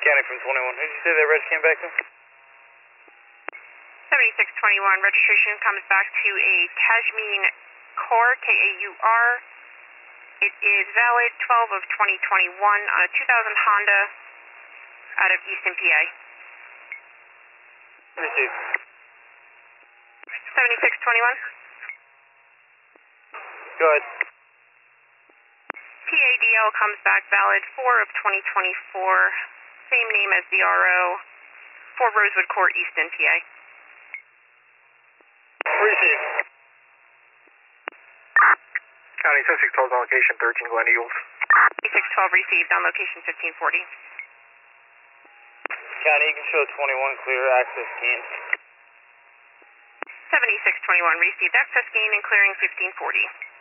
County from 21. Who did you say that red came back to? 7621, registration comes back to a Tajmin Kaur, K-A-U-R. It is valid 12 of 2021 on a 2000 Honda out of Easton, PA. Received. 7621. Go ahead. PADL comes back valid 4 of 2024. Same name as the RO. 4 Rosewood Court, Easton, PA. Received. County 7612 on location 13 Glen Eagles. 612 received on location 1540. County, you can show 21 clear access gain. 7621 received access gain and clearing 1540.